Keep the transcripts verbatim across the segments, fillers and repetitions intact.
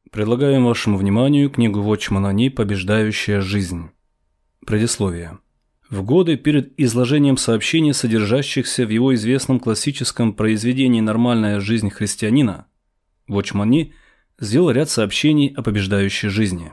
Предлагаем вашему вниманию книгу Watchman Nee «Побеждающая жизнь». Предисловие. В годы перед изложением сообщений, содержащихся в его известном классическом произведении «Нормальная жизнь христианина», Watchman Nee сделал ряд сообщений о побеждающей жизни.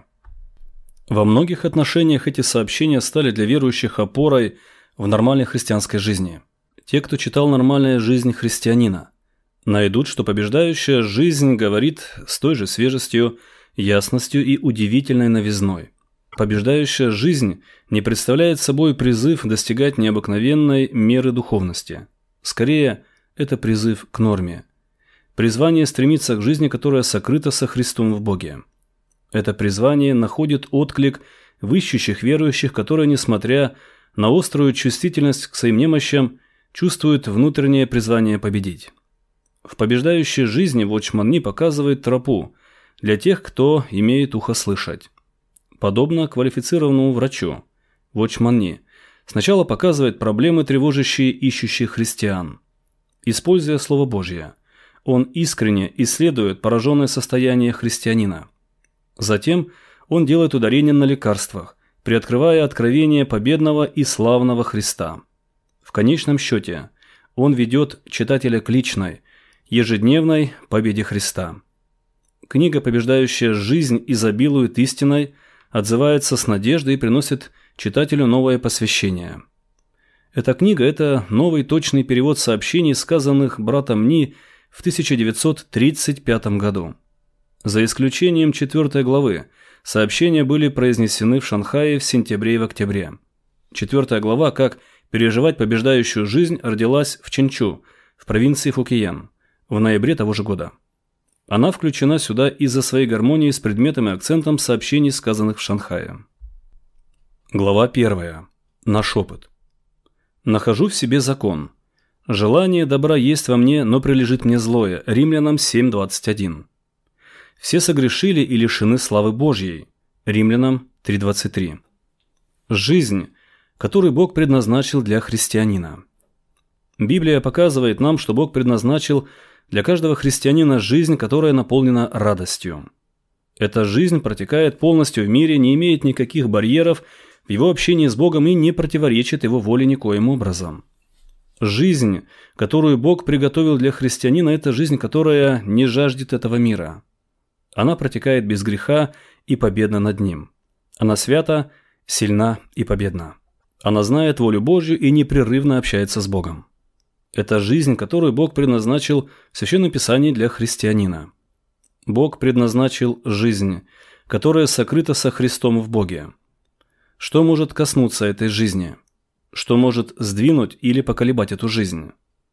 Во многих отношениях эти сообщения стали для верующих опорой в нормальной христианской жизни. Те, кто читал «Нормальная жизнь христианина», найдут, что побеждающая жизнь говорит с той же свежестью, ясностью и удивительной новизной. Побеждающая жизнь не представляет собой призыв достигать необыкновенной меры духовности. Скорее, это призыв к норме. Призвание стремиться к жизни, которая сокрыта со Христом в Боге. Это призвание находит отклик в ищущих верующих, которые, несмотря на острую чувствительность к своим немощам, чувствуют внутреннее призвание победить. В побеждающей жизни Watchman Nee показывает тропу для тех, кто имеет ухо слышать. Подобно квалифицированному врачу, Watchman Nee сначала показывает проблемы, тревожащие ищущих христиан. Используя Слово Божье, он искренне исследует пораженное состояние христианина. Затем он делает ударение на лекарствах, приоткрывая откровение победного и славного Христа. В конечном счете, он ведет читателя к личной, ежедневной победе Христа. Книга «Побеждающая жизнь» изобилует истиной, отзывается с надеждой и приносит читателю новое посвящение. Эта книга – это новый точный перевод сообщений, сказанных братом Ни в тысяча девятьсот тридцать пятом году. За исключением четвёртой главы, сообщения были произнесены в Шанхае в сентябре и в октябре. Четвертая глава «Как переживать побеждающую жизнь» родилась в Чэньчжу, в провинции Фукиен, в ноябре того же года. Она включена сюда из-за своей гармонии с предметом и акцентом сообщений, сказанных в Шанхае. Глава первая. Наш опыт. «Нахожу в себе закон. Желание добра есть во мне, но прилежит мне злое». Римлянам семь двадцать один. «Все согрешили и лишены славы Божьей». Римлянам три двадцать три. Жизнь, которую Бог предназначил для христианина. Библия показывает нам, что Бог предназначил для каждого христианина жизнь, которая наполнена радостью. Эта жизнь протекает полностью в мире, не имеет никаких барьеров в его общении с Богом и не противоречит его воле никоим образом. Жизнь, которую Бог приготовил для христианина, это жизнь, которая не жаждет этого мира. Она протекает без греха и победна над ним. Она свята, сильна и победна. Она знает волю Божью и непрерывно общается с Богом. Это жизнь, которую Бог предназначил в Священном Писании для христианина. Бог предназначил жизнь, которая сокрыта со Христом в Боге. Что может коснуться этой жизни? Что может сдвинуть или поколебать эту жизнь?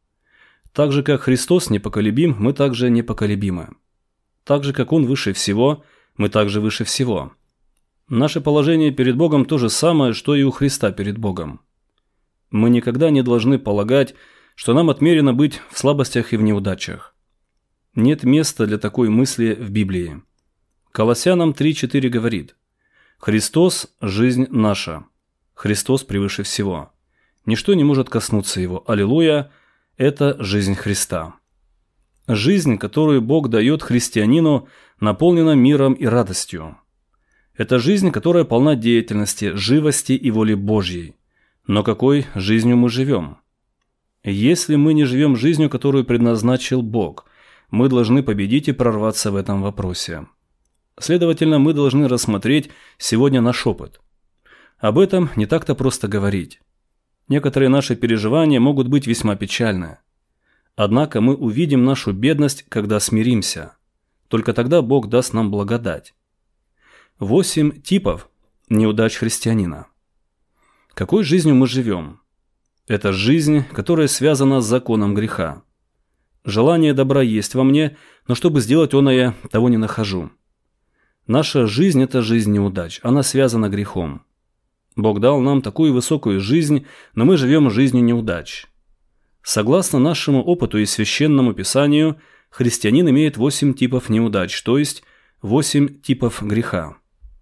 Так же, как Христос непоколебим, мы также непоколебимы. Так же, как Он выше всего, мы также выше всего. Наше положение перед Богом то же самое, что и у Христа перед Богом. Мы никогда не должны полагать, что нам отмерено быть в слабостях и в неудачах. Нет места для такой мысли в Библии. Колоссянам три четыре говорит: «Христос – жизнь наша». Христос превыше всего. Ничто не может коснуться Его. Аллилуйя – это жизнь Христа. Жизнь, которую Бог дает христианину, наполнена миром и радостью. Это жизнь, которая полна деятельности, живости и воли Божьей. Но какой жизнью мы живем? Если мы не живем жизнью, которую предназначил Бог, мы должны победить и прорваться в этом вопросе. Следовательно, мы должны рассмотреть сегодня наш опыт. Об этом не так-то просто говорить. Некоторые наши переживания могут быть весьма печальны. Однако мы увидим нашу бедность, когда смиримся. Только тогда Бог даст нам благодать. Восемь типов неудач христианина. Какой жизнью мы живем? Это жизнь, которая связана с законом греха. Желание добра есть во мне, но чтобы сделать оно, я того не нахожу. Наша жизнь – это жизнь неудач, она связана грехом. Бог дал нам такую высокую жизнь, но мы живем жизнью неудач. Согласно нашему опыту и священному писанию, христианин имеет восемь типов неудач, то есть восемь типов греха.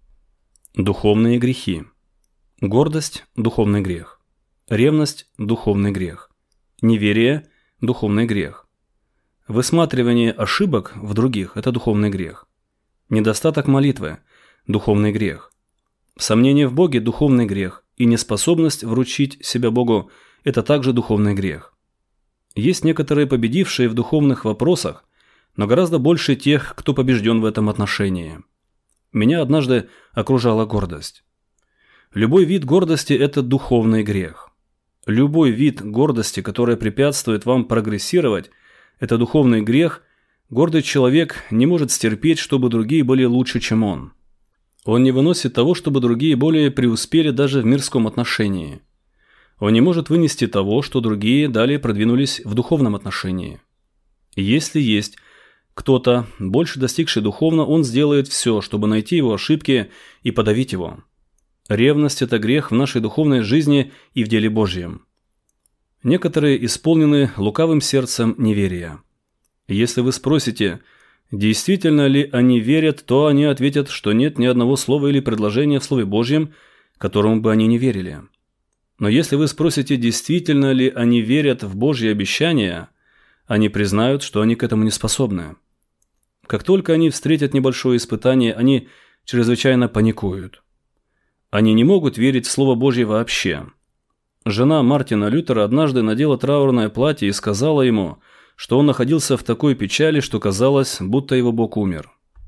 Духовные грехи. Гордость – духовный грех. Ревность – духовный грех. Неверие – духовный грех. Высматривание ошибок в других – это духовный грех. Недостаток молитвы – духовный грех. Сомнение в Боге – духовный грех, и неспособность вручить себя Богу – это также духовный грех. Есть некоторые победившие в духовных вопросах, но гораздо больше тех, кто побежден в этом отношении. Меня однажды окружала гордость. Любой вид гордости – это духовный грех. Любой вид гордости, которая препятствует вам прогрессировать, это духовный грех. Гордый человек не может стерпеть, чтобы другие были лучше, чем он. Он не выносит того, чтобы другие более преуспели даже в мирском отношении. Он не может вынести того, что другие далее продвинулись в духовном отношении. Если есть кто-то, больше достигший духовно, он сделает все, чтобы найти его ошибки и подавить его. Ревность – это грех в нашей духовной жизни и в деле Божьем. Некоторые исполнены лукавым сердцем неверия. Если вы спросите, действительно ли они верят, то они ответят, что нет ни одного слова или предложения в Слове Божьем, которому бы они не верили. Но если вы спросите, действительно ли они верят в Божьи обещания, они признают, что они к этому не способны. Как только они встретят небольшое испытание, они чрезвычайно паникуют. Они не могут верить в Слово Божье вообще. Жена Мартина Лютера однажды надела траурное платье и сказала ему, что он находился в такой печали, что казалось, будто его Бог умер.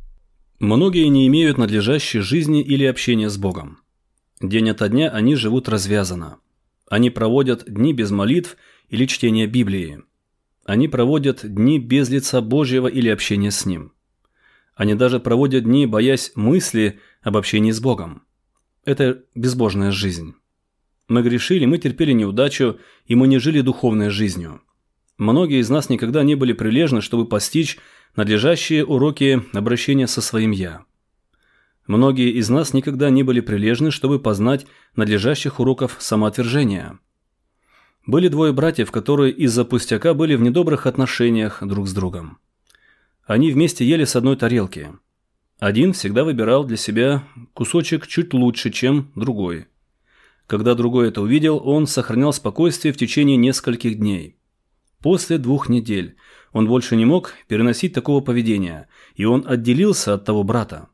Многие не имеют надлежащей жизни или общения с Богом. День ото дня они живут развязанно. Они проводят дни без молитв или чтения Библии. Они проводят дни без лица Божьего или общения с Ним. Они даже проводят дни, боясь мысли об общении с Богом. Это безбожная жизнь. Мы грешили, мы терпели неудачу, и мы не жили духовной жизнью. Многие из нас никогда не были прилежны, чтобы постичь надлежащие уроки обращения со своим «я». Многие из нас никогда не были прилежны, чтобы познать надлежащих уроков самоотвержения. Были двое братьев, которые из-за пустяка были в недобрых отношениях друг с другом. Они вместе ели с одной тарелки. Один всегда выбирал для себя кусочек чуть лучше, чем другой. Когда другой это увидел, он сохранял спокойствие в течение нескольких дней. После двух недель он больше не мог переносить такого поведения, и он отделился от того брата.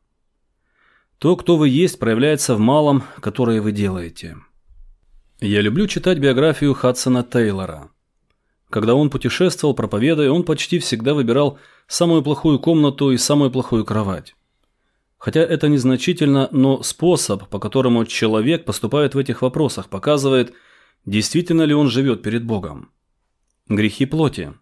То, кто вы есть, проявляется в малом, которое вы делаете. Я люблю читать биографию Хадсона Тейлора. Когда он путешествовал, проповедуя, он почти всегда выбирал самую плохую комнату и самую плохую кровать. Хотя это незначительно, но способ, по которому человек поступает в этих вопросах, показывает, действительно ли он живет перед Богом. Грехи плоти.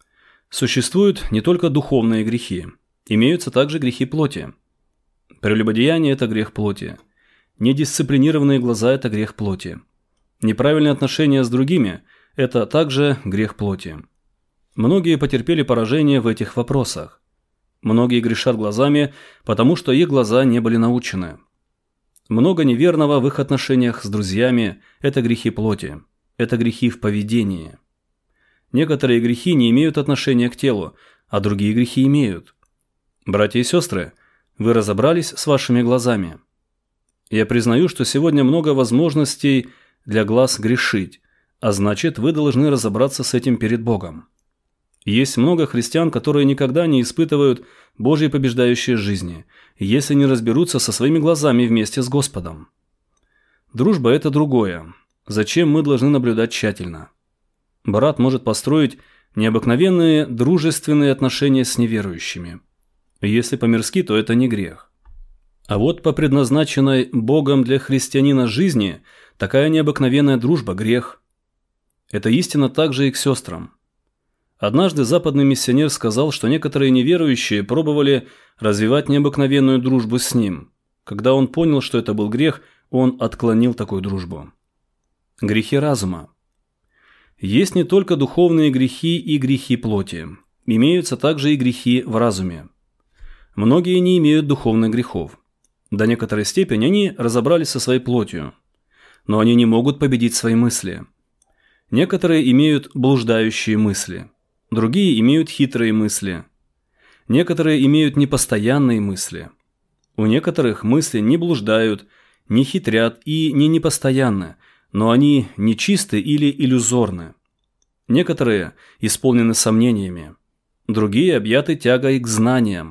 Существуют не только духовные грехи, имеются также грехи плоти. Прелюбодеяние – это грех плоти. Недисциплинированные глаза – это грех плоти. Неправильные отношения с другими – это также грех плоти. Многие потерпели поражение в этих вопросах. Многие грешат глазами, потому что их глаза не были научены. Много неверного в их отношениях с друзьями – это грехи плоти. Это грехи в поведении. Некоторые грехи не имеют отношения к телу, а другие грехи имеют. Братья и сестры, вы разобрались с вашими глазами? Я признаю, что сегодня много возможностей для глаз грешить, а значит, вы должны разобраться с этим перед Богом. Есть много христиан, которые никогда не испытывают Божьей побеждающей жизни, если не разберутся со своими глазами вместе с Господом. Дружба – это другое. Зачем мы должны наблюдать тщательно? Брат может построить необыкновенные дружественные отношения с неверующими. Если по-мирски, то это не грех. А вот по предназначенной Богом для христианина жизни такая необыкновенная дружба – грех. Это истина также и к сестрам. Однажды западный миссионер сказал, что некоторые неверующие пробовали развивать необыкновенную дружбу с ним. Когда он понял, что это был грех, он отклонил такую дружбу. Грехи разума. Есть не только духовные грехи и грехи плоти. Имеются также и грехи в разуме. Многие не имеют духовных грехов. До некоторой степени они разобрались со своей плотью. Но они не могут победить свои мысли. Некоторые имеют блуждающие мысли. Другие имеют хитрые мысли. Некоторые имеют непостоянные мысли. У некоторых мысли не блуждают, не хитрят и не непостоянны, но они нечисты или иллюзорны. Некоторые исполнены сомнениями. Другие объяты тягой к знаниям.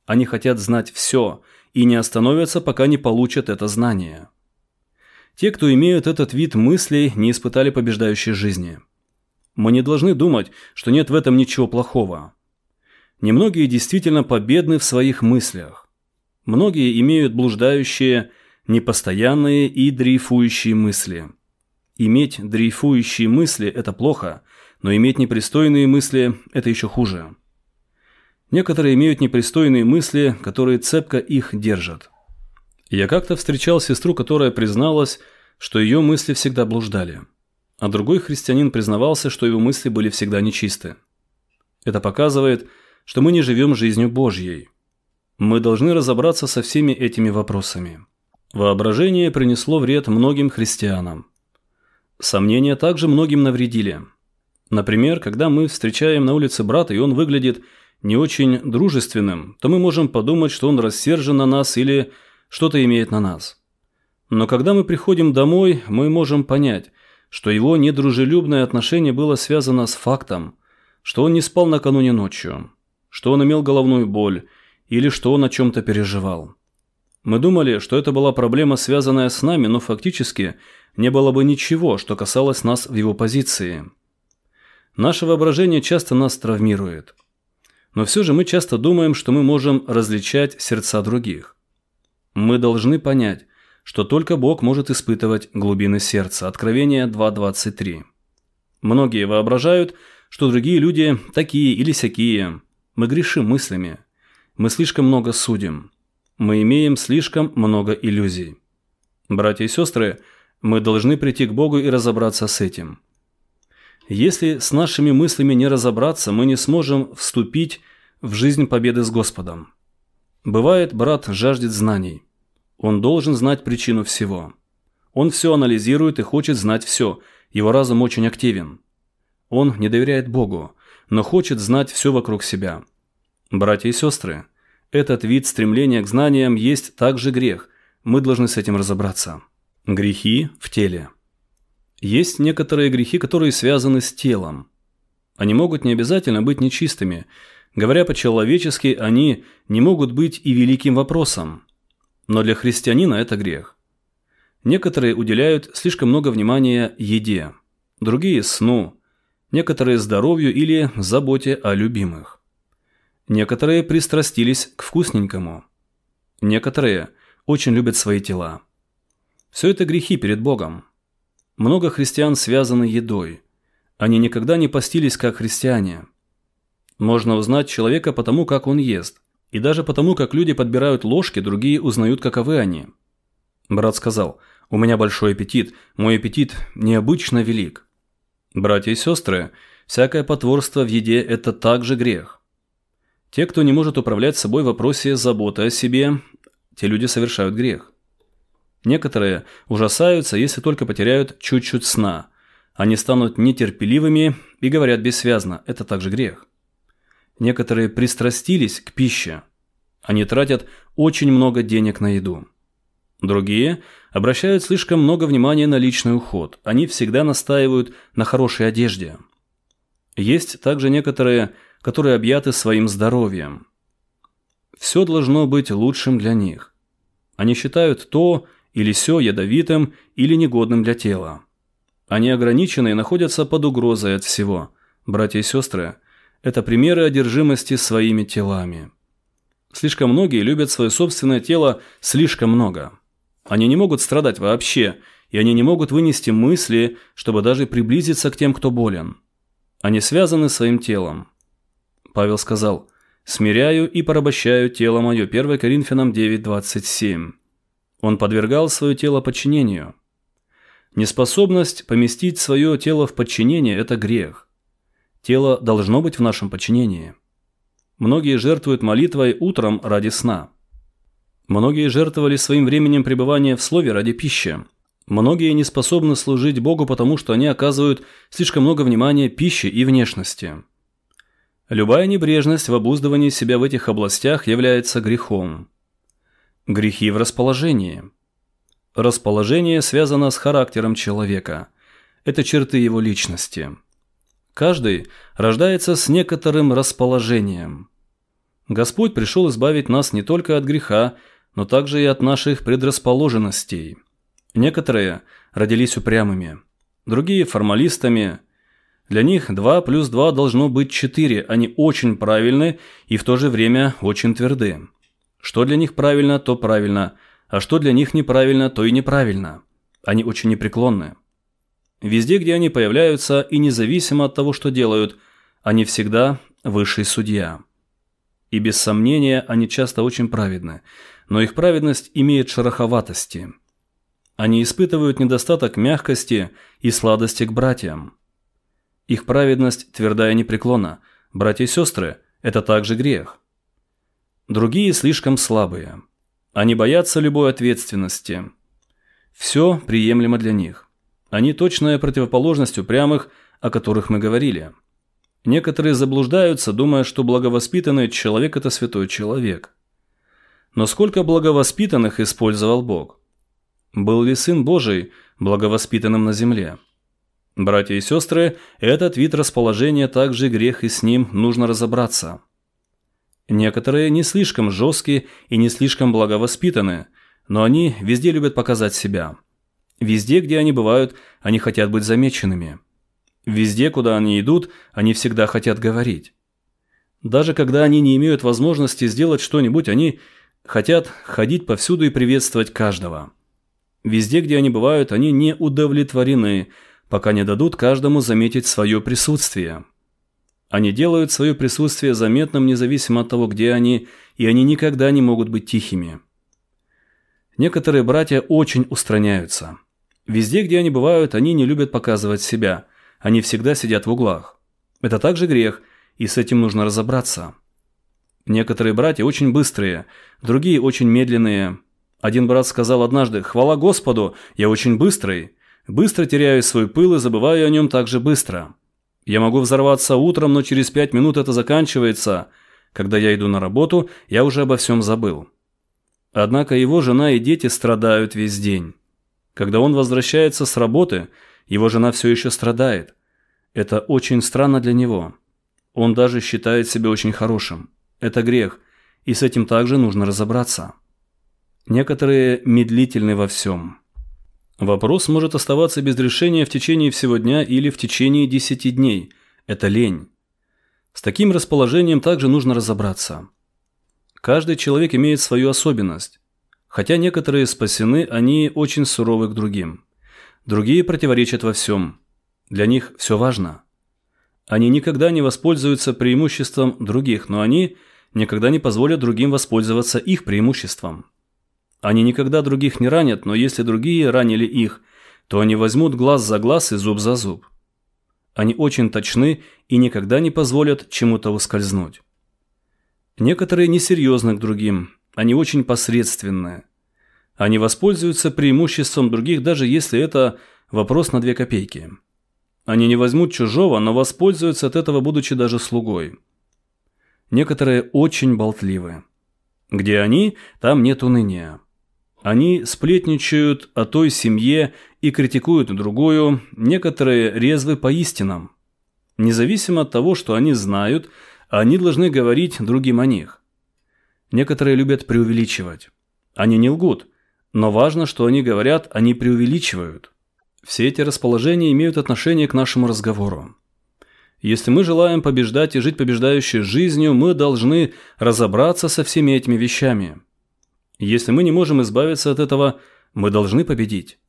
Они хотят знать все и не остановятся, пока не получат это знание. Те, кто имеют этот вид мыслей, не испытали побеждающей жизни. Мы не должны думать, что нет в этом ничего плохого. Немногие действительно победны в своих мыслях. Многие имеют блуждающие, непостоянные и дрейфующие мысли. Иметь дрейфующие мысли – это плохо, но иметь непристойные мысли – это еще хуже. Некоторые имеют непристойные мысли, которые цепко их держат. Я как-то встречал сестру, которая призналась, что ее мысли всегда блуждали, а другой христианин признавался, что его мысли были всегда нечисты. Это показывает, что мы не живем жизнью Божьей. Мы должны разобраться со всеми этими вопросами. Воображение принесло вред многим христианам. Сомнения также многим навредили. Например, когда мы встречаем на улице брата, и он выглядит не очень дружественным, то мы можем подумать, что он рассержен на нас или что-то имеет на нас. Но когда мы приходим домой, мы можем понять, что его недружелюбное отношение было связано с фактом, что он не спал накануне ночью, что он имел головную боль или что он о чем-то переживал. Мы думали, что это была проблема, связанная с нами, но фактически не было бы ничего, что касалось нас в его позиции. Наше воображение часто нас травмирует. Но все же мы часто думаем, что мы можем различать сердца других. Мы должны понять, что только Бог может испытывать глубины сердца. Откровение два двадцать три. Многие воображают, что другие люди такие или сякие. Мы грешим мыслями. Мы слишком много судим. Мы имеем слишком много иллюзий. Братья и сестры, мы должны прийти к Богу и разобраться с этим. Если с нашими мыслями не разобраться, мы не сможем вступить в жизнь победы с Господом. Бывает, брат жаждет знаний. Он должен знать причину всего. Он все анализирует и хочет знать все. Его разум очень активен. Он не доверяет Богу, но хочет знать все вокруг себя. Братья и сестры, этот вид стремления к знаниям есть также грех. Мы должны с этим разобраться. Грехи в теле. Есть некоторые грехи, которые связаны с телом. Они могут не обязательно быть нечистыми. Говоря по-человечески, они не могут быть и великим вопросом. Но для христианина это грех. Некоторые уделяют слишком много внимания еде, другие – сну, некоторые – здоровью или заботе о любимых. Некоторые пристрастились к вкусненькому. Некоторые очень любят свои тела. Все это грехи перед Богом. Много христиан связаны едой. Они никогда не постились как христиане. Можно узнать человека по тому, как он ест. И даже потому, как люди подбирают ложки, другие узнают, каковы они. Брат сказал: «У меня большой аппетит, мой аппетит необычно велик». Братья и сестры, всякое потворство в еде – это также грех. Те, кто не может управлять собой в вопросе заботы о себе, те люди совершают грех. Некоторые ужасаются, если только потеряют чуть-чуть сна. Они станут нетерпеливыми и говорят бессвязно. Это также грех. Некоторые пристрастились к пище. Они тратят очень много денег на еду. Другие обращают слишком много внимания на личный уход. Они всегда настаивают на хорошей одежде. Есть также некоторые, которые объяты своим здоровьем. Все должно быть лучшим для них. Они считают то или сё ядовитым или негодным для тела. Они ограничены и находятся под угрозой от всего. Братья и сестры, это примеры одержимости своими телами. Слишком многие любят свое собственное тело слишком много. Они не могут страдать вообще, и они не могут вынести мысли, чтобы даже приблизиться к тем, кто болен. Они связаны своим телом. Павел сказал: «Смиряю и порабощаю тело мое» первое Коринфянам девять двадцать семь. Он подвергал свое тело подчинению. Неспособность поместить свое тело в подчинение – это грех. Тело должно быть в нашем подчинении. Многие жертвуют молитвой утром ради сна. Многие жертвовали своим временем пребывания в слове ради пищи. Многие не способны служить Богу, потому что они оказывают слишком много внимания пище и внешности. Любая небрежность в обуздывании себя в этих областях является грехом. Грехи в расположении. Расположение связано с характером человека. Это черты его личности. Каждый рождается с некоторым расположением. Господь пришел избавить нас не только от греха, но также и от наших предрасположенностей. Некоторые родились упрямыми, другие – формалистами. Для них два плюс два должно быть четыре, они очень правильны и в то же время очень тверды. Что для них правильно, то правильно, а что для них неправильно, то и неправильно. Они очень непреклонны. Везде, где они появляются, и независимо от того, что делают, они всегда высший судья. И без сомнения, они часто очень праведны, но их праведность имеет шероховатости. Они испытывают недостаток мягкости и сладости к братьям. Их праведность тверда и непреклонна. Братья и сестры – это также грех. Другие слишком слабые. Они боятся любой ответственности. Все приемлемо для них. Они точная противоположность упрямых, о которых мы говорили. Некоторые заблуждаются, думая, что благовоспитанный человек – это святой человек. Но сколько благовоспитанных использовал Бог? Был ли Сын Божий благовоспитанным на земле? Братья и сестры, этот вид расположения также грех, и с ним нужно разобраться. Некоторые не слишком жесткие и не слишком благовоспитаны, но они везде любят показать себя. Везде, где они бывают, они хотят быть замеченными. Везде, куда они идут, они всегда хотят говорить. Даже когда они не имеют возможности сделать что-нибудь, они хотят ходить повсюду и приветствовать каждого. Везде, где они бывают, они не удовлетворены, пока не дадут каждому заметить свое присутствие. Они делают свое присутствие заметным независимо от того, где они, и они никогда не могут быть тихими. Некоторые братья очень устраняются. Везде, где они бывают, они не любят показывать себя. Они всегда сидят в углах. Это также грех, и с этим нужно разобраться. Некоторые братья очень быстрые, другие очень медленные. Один брат сказал однажды: «Хвала Господу, я очень быстрый. Быстро теряю свой пыл и забываю о нем так же быстро. Я могу взорваться утром, но через пять минут это заканчивается. Когда я иду на работу, я уже обо всем забыл». Однако его жена и дети страдают весь день. Когда он возвращается с работы, его жена все еще страдает. Это очень странно для него. Он даже считает себя очень хорошим. Это грех, и с этим также нужно разобраться. Некоторые медлительны во всем. Вопрос может оставаться без решения в течение всего дня или в течение десяти дней. Это лень. С таким расположением также нужно разобраться. Каждый человек имеет свою особенность. Хотя некоторые спасены, они очень суровы к другим. Другие противоречат во всем. Для них все важно. Они никогда не воспользуются преимуществом других, но они никогда не позволят другим воспользоваться их преимуществом. Они никогда других не ранят, но если другие ранили их, то они возьмут глаз за глаз и зуб за зуб. Они очень точны и никогда не позволят чему-то ускользнуть. Некоторые несерьезны к другим, они очень посредственные. Они воспользуются преимуществом других, даже если это вопрос на две копейки. Они не возьмут чужого, но воспользуются от этого, будучи даже слугой. Некоторые очень болтливы. Где они, там нет уныния. Они сплетничают о той семье и критикуют другую, некоторые резвы по истинам. Независимо от того, что они знают, они должны говорить другим о них. Некоторые любят преувеличивать. Они не лгут, но важно, что они говорят, они преувеличивают. Все эти расположения имеют отношение к нашему разговору. Если мы желаем побеждать и жить побеждающей жизнью, мы должны разобраться со всеми этими вещами. Если мы не можем избавиться от этого, мы должны победить.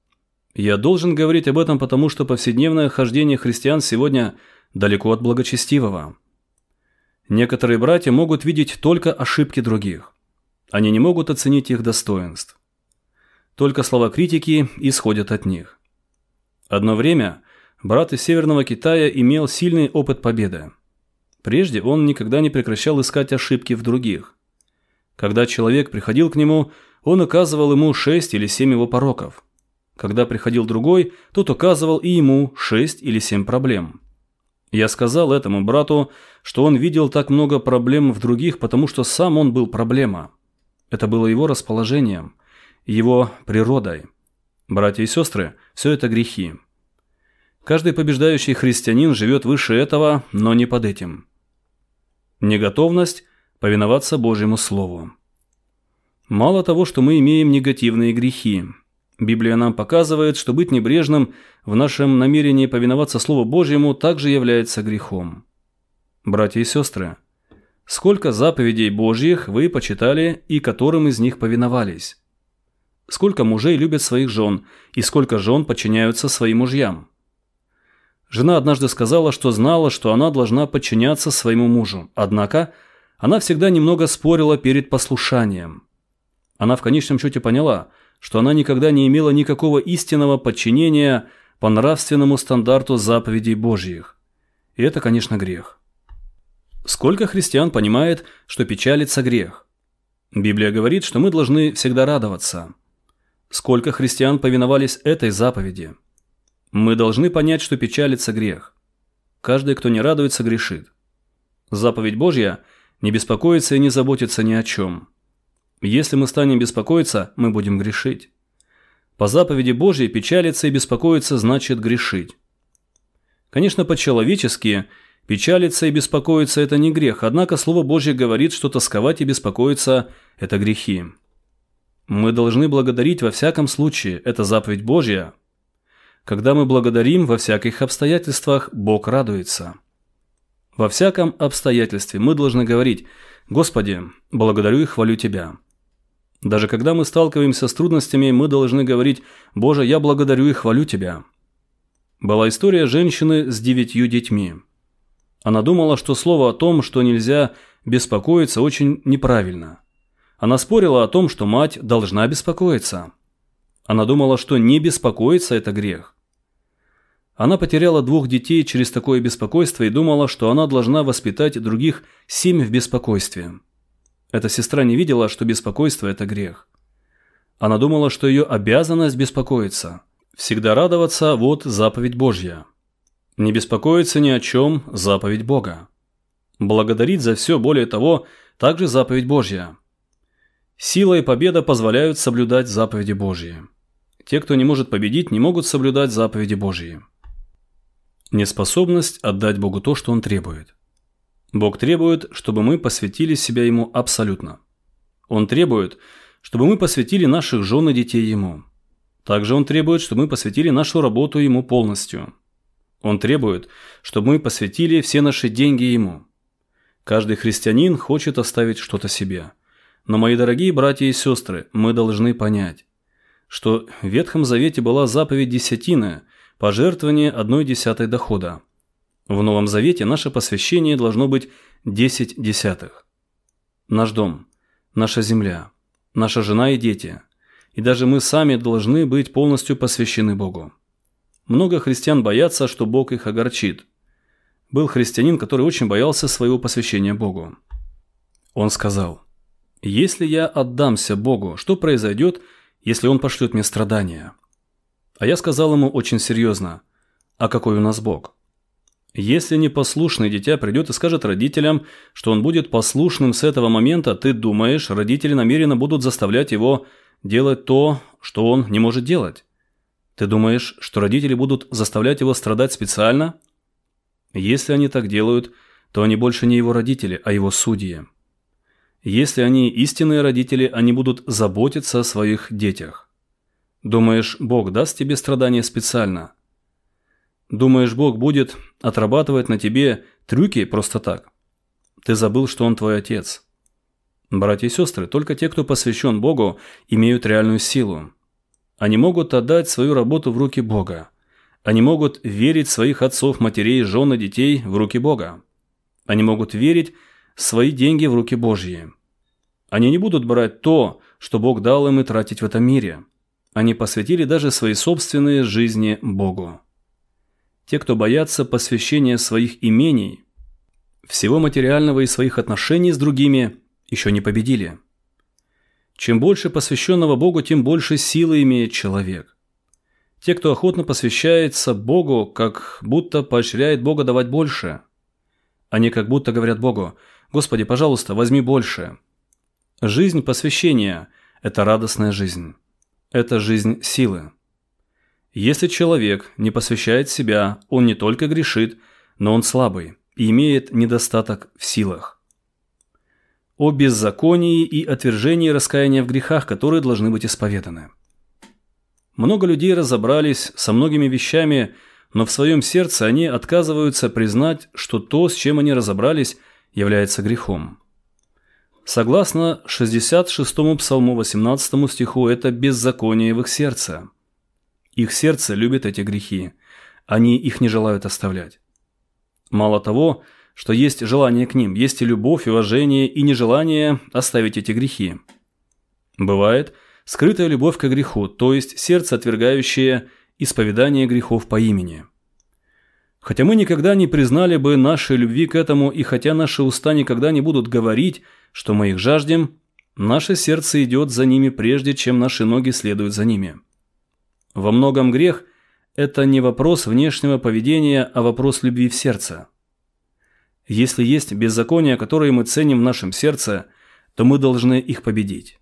Я должен говорить об этом, потому что повседневное хождение христиан сегодня далеко от благочестивого. Некоторые братья могут видеть только ошибки других. Они не могут оценить их достоинств. Только слова критики исходят от них. Одно время брат из Северного Китая имел сильный опыт победы. Прежде он никогда не прекращал искать ошибки в других. Когда человек приходил к нему, он указывал ему шесть или семь его пороков. Когда приходил другой, тот указывал и ему шесть или семь проблем. Я сказал этому брату, что он видел так много проблем в других, потому что сам он был проблема. Это было его расположением, его природой. Братья и сестры, все это грехи. Каждый побеждающий христианин живет выше этого, но не под этим. Неготовность повиноваться Божьему Слову. Мало того, что мы имеем негативные грехи, Библия нам показывает, что быть небрежным в нашем намерении повиноваться Слову Божьему также является грехом. Братья и сестры, сколько заповедей Божьих вы почитали и которым из них повиновались? Сколько мужей любят своих жен и сколько жен подчиняются своим мужьям? Жена однажды сказала, что знала, что она должна подчиняться своему мужу, однако она всегда немного спорила перед послушанием. Она в конечном счете поняла, что она никогда не имела никакого истинного подчинения по нравственному стандарту заповедей Божьих. И это, конечно, грех. Сколько христиан понимает, что печалится грех? Библия говорит, что мы должны всегда радоваться. Сколько христиан повиновались этой заповеди? Мы должны понять, что печалится грех. Каждый, кто не радуется, грешит. Заповедь Божья – не беспокоиться и не заботиться ни о чем. Если мы станем беспокоиться, мы будем грешить. По заповеди Божьей печалиться и беспокоиться значит грешить. Конечно, по-человечески печалиться и беспокоиться – это не грех, однако Слово Божье говорит, что тосковать и беспокоиться – это грехи. Мы должны благодарить во всяком случае, это заповедь Божья. Когда мы благодарим во всяких обстоятельствах, Бог радуется. Во всяком обстоятельстве мы должны говорить: «Господи, благодарю и хвалю Тебя». Даже когда мы сталкиваемся с трудностями, мы должны говорить: «Боже, я благодарю и хвалю Тебя». Была история женщины с девятью детьми. Она думала, что слово о том, что нельзя беспокоиться, очень неправильно. Она спорила о том, что мать должна беспокоиться. Она думала, что не беспокоиться – это грех. Она потеряла двух детей через такое беспокойство и думала, что она должна воспитать других семь в беспокойстве. Эта сестра не видела, что беспокойство – это грех. Она думала, что ее обязанность беспокоиться. Всегда радоваться – вот заповедь Божья. Не беспокоиться ни о чем – заповедь Бога. Благодарить за все, более того, также заповедь Божья. Сила и победа позволяют соблюдать заповеди Божьи. Те, кто не может победить, не могут соблюдать заповеди Божьи. Неспособность отдать Богу то, что Он требует. Бог требует, чтобы мы посвятили себя Ему абсолютно. Он требует, чтобы мы посвятили наших жен и детей Ему. Также Он требует, чтобы мы посвятили нашу работу Ему полностью. Он требует, чтобы мы посвятили все наши деньги Ему. Каждый христианин хочет оставить что-то себе. Но, мои дорогие братья и сестры, мы должны понять, что в Ветхом Завете была заповедь десятины, пожертвование одной десятой дохода. В Новом Завете наше посвящение должно быть десять десятых. Наш дом, наша земля, наша жена и дети, и даже мы сами должны быть полностью посвящены Богу. Много христиан боятся, что Бог их огорчит. Был христианин, который очень боялся своего посвящения Богу. Он сказал: «Если я отдамся Богу, что произойдет, если Он пошлет мне страдания?» А я сказал ему очень серьезно: «А какой у нас Бог? Если непослушный дитя придет и скажет родителям, что он будет послушным с этого момента, ты думаешь, родители намеренно будут заставлять его делать то, что он не может делать? Ты думаешь, что родители будут заставлять его страдать специально? Если они так делают, то они больше не его родители, а его судьи. Если они истинные родители, они будут заботиться о своих детях. Думаешь, Бог даст тебе страдания специально? Думаешь, Бог будет отрабатывать на тебе трюки просто так? Ты забыл, что Он твой Отец. Братья и сестры, только те, кто посвящен Богу, имеют реальную силу. Они могут отдать свою работу в руки Бога. Они могут верить своих отцов, матерей, жен и детей в руки Бога. Они могут верить свои деньги в руки Божьи. Они не будут брать то, что Бог дал им, и тратить в этом мире. Они посвятили даже свои собственные жизни Богу. Те, кто боятся посвящения своих имений, всего материального и своих отношений с другими, еще не победили. Чем больше посвященного Богу, тем больше силы имеет человек. Те, кто охотно посвящается Богу, как будто поощряет Бога давать больше. Они как будто говорят Богу: «Господи, пожалуйста, возьми больше». Жизнь посвящения – это радостная жизнь. Это жизнь силы. Если человек не посвящает себя, он не только грешит, но он слабый и имеет недостаток в силах. о беззаконии и отвержении раскаяния в грехах, которые должны быть исповеданы. Много людей разобрались со многими вещами, но в своем сердце они отказываются признать, что то, с чем они разобрались, является грехом. Согласно шестьдесят шестому псалму восемнадцатому стиху, это беззаконие в их сердце. Их сердце любит эти грехи, они их не желают оставлять. Мало того, что есть желание к ним, есть и любовь, и уважение, и нежелание оставить эти грехи. Бывает скрытая любовь к греху, то есть сердце, отвергающее исповедание грехов по имени. Хотя мы никогда не признали бы нашей любви к этому, и хотя наши уста никогда не будут говорить, что мы их жаждем, наше сердце идет за ними прежде, чем наши ноги следуют за ними. Во многом грех – это не вопрос внешнего поведения, а вопрос любви в сердце. Если есть беззакония, которые мы ценим в нашем сердце, то мы должны их победить.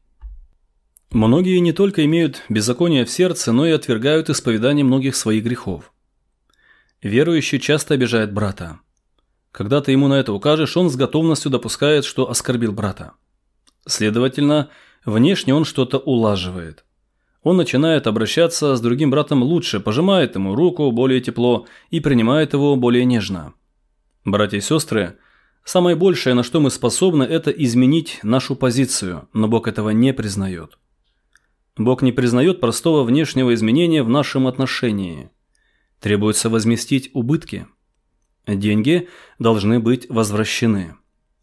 Многие не только имеют беззаконие в сердце, но и отвергают исповедание многих своих грехов. Верующий часто обижает брата. Когда ты ему на это укажешь, он с готовностью допускает, что оскорбил брата. Следовательно, внешне он что-то улаживает. Он начинает обращаться с другим братом лучше, пожимает ему руку более тепло и принимает его более нежно. Братья и сестры, самое большее, на что мы способны, это изменить нашу позицию, но Бог этого не признает. Бог не признает простого внешнего изменения в нашем отношении. Требуется возместить убытки. Деньги должны быть возвращены.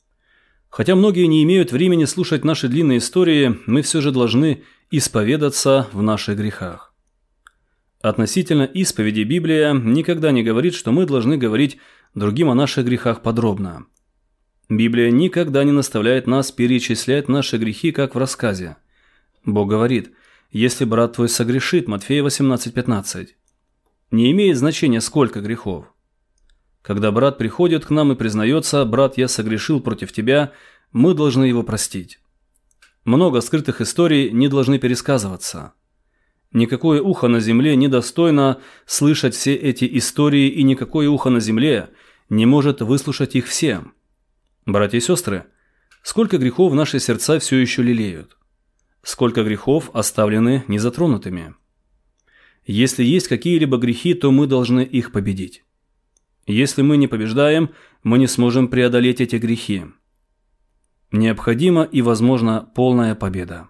Хотя многие не имеют времени слушать наши длинные истории, мы все же должны исповедаться в наших грехах. Относительно исповеди Библия никогда не говорит, что мы должны говорить другим о наших грехах подробно. Библия никогда не наставляет нас перечислять наши грехи, как в рассказе. Бог говорит: «Если брат твой согрешит», Матфея восемнадцать пятнадцать. Не имеет значения, сколько грехов. Когда брат приходит к нам и признается: «Брат, я согрешил против тебя», мы должны его простить. Много скрытых историй не должны пересказываться. Никакое ухо на земле не достойно слышать все эти истории, и никакое ухо на земле не может выслушать их все. Братья и сестры, сколько грехов наши сердца все еще лелеют? Сколько грехов оставлены незатронутыми? Если есть какие-либо грехи, то мы должны их победить. Если мы не побеждаем, мы не сможем преодолеть эти грехи. Необходима и, возможно, полная победа.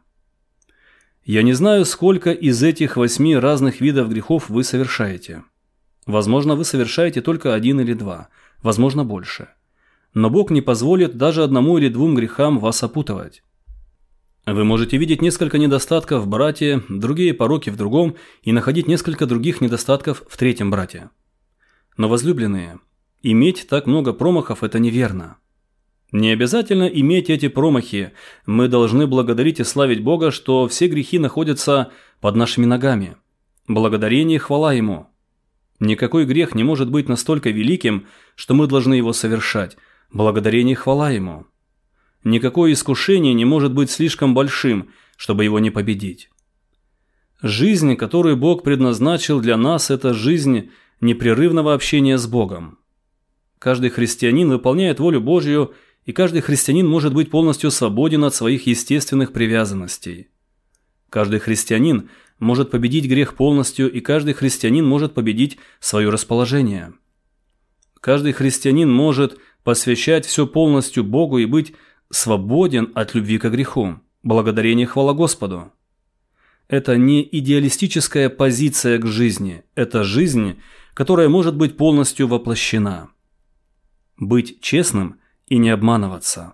Я не знаю, сколько из этих восьми разных видов грехов вы совершаете. Возможно, вы совершаете только один или два, возможно, больше. Но Бог не позволит даже одному или двум грехам вас опутывать. Вы можете видеть несколько недостатков в брате, другие пороки в другом и находить несколько других недостатков в третьем брате. Но, возлюбленные, иметь так много промахов – это неверно. Не обязательно иметь эти промахи. Мы должны благодарить и славить Бога, что все грехи находятся под нашими ногами. Благодарение и хвала Ему. Никакой грех не может быть настолько великим, что мы должны его совершать. Благодарение и хвала Ему. Никакое искушение не может быть слишком большим, чтобы его не победить. Жизнь, которую Бог предназначил для нас, это жизнь непрерывного общения с Богом. Каждый христианин выполняет волю Божью, и каждый христианин может быть полностью свободен от своих естественных привязанностей. Каждый христианин может победить грех полностью, и каждый христианин может победить свое расположение. Каждый христианин может посвящать все полностью Богу и быть свободен от любви к греху. Благодарение и хвала Господу. Это не идеалистическая позиция к жизни, это жизнь, которая может быть полностью воплощена. Быть честным и не обманываться.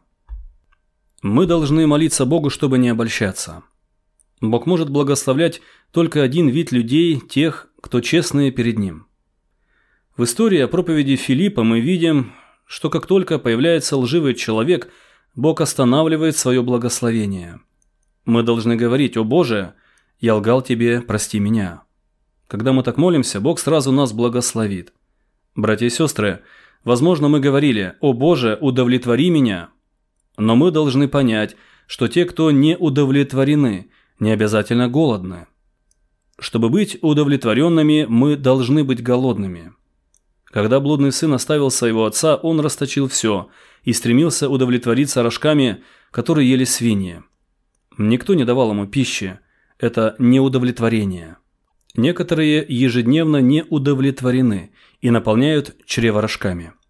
Мы должны молиться Богу, чтобы не обольщаться. Бог может благословлять только один вид людей, тех, кто честные перед Ним. В истории о проповеди Филиппа мы видим, что как только появляется лживый человек, Бог останавливает свое благословение. Мы должны говорить: «О Боже, я лгал Тебе, прости меня». Когда мы так молимся, Бог сразу нас благословит. Братья и сестры, возможно, мы говорили: «О Боже, удовлетвори меня». Но мы должны понять, что те, кто не удовлетворены, не обязательно голодны. Чтобы быть удовлетворенными, мы должны быть голодными. Когда блудный сын оставил своего отца, он расточил все и стремился удовлетвориться рожками, который ели свиньи. Никто не давал ему пищи. Это неудовлетворение. Некоторые ежедневно не удовлетворены и наполняют чрево рожками.